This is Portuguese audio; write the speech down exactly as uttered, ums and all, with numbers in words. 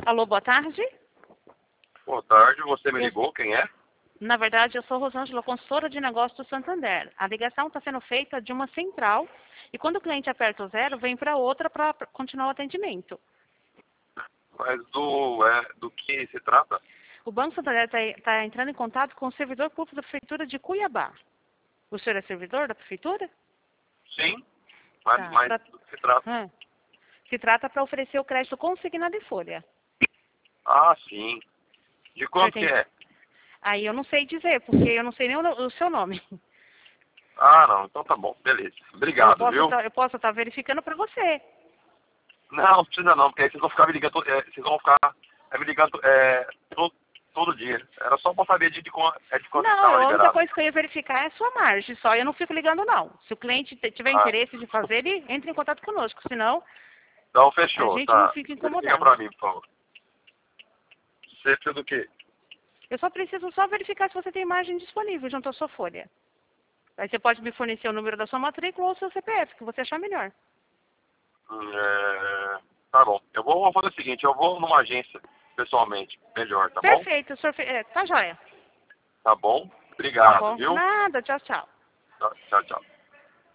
Alô, boa tarde. Boa tarde, você me Eu- ligou, quem é? Na verdade, eu sou Rosângela, consultora de negócios do Santander. A ligação está sendo feita de uma central e quando o cliente aperta o zero, vem para outra para continuar o atendimento. Mas do, é, do que se trata? O Banco Santander está entrando em contato com o servidor público da Prefeitura de Cuiabá. O senhor é servidor da Prefeitura? Sim, mas, Tá. mas Pra... do que se trata? Hã. Se trata para oferecer o crédito consignado em folha. Ah, sim. De O senhor quanto que tem... é? Aí eu não sei dizer, porque eu não sei nem o, no- o seu nome. Ah, não, então tá bom, beleza. Eu Obrigado, posso viu? tá, eu posso estar verificando para você. Não, não precisa não, porque aí vocês vão ficar me ligando, é, vocês vão ficar é, me ligando é, todo, todo dia. Era só pra saber de, de, quan- é, de quanto Não, estava a única liberado. coisa que eu ia verificar é a sua margem, só eu não fico ligando não. Se o cliente te- tiver Ah, interesse de fazer, ele entra em contato conosco, senão então a fechou, gente não tá. fica Liga incomodando. pra mim, por favor. Você precisa do quê? Eu só preciso só verificar se você tem margem disponível junto à sua folha. Aí você pode me fornecer o número da sua matrícula ou o seu C P F, que você achar melhor. Hum, É, tá bom. Eu vou, vou fazer o seguinte, eu vou numa agência pessoalmente, melhor, tá bom? Perfeito, o senhor fe- é, tá joia. Tá bom? Tá Obrigado, bom? viu? Nada, tchau, tchau. Tchau, tchau. tchau.